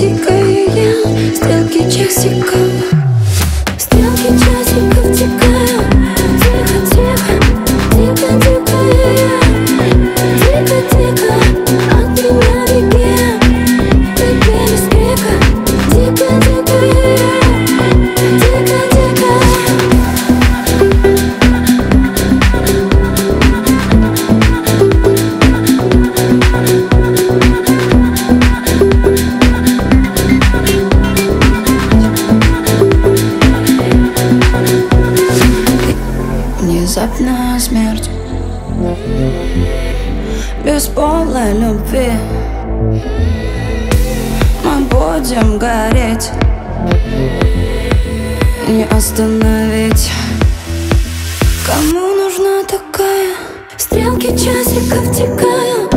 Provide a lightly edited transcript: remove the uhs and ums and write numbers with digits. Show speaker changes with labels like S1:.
S1: тикаю я, стрелки часиков. Стрелки часиков тикаю. Тихо, тихо, тихо, тихо я. Тихо, тихо, от меня беги. Беги без крика. Тихо, тихо я. Тихо, тихо. Внезапная смерть без полной любви. Мы будем гореть, не остановить. Кому нужна такая? Стрелки часиков тикают.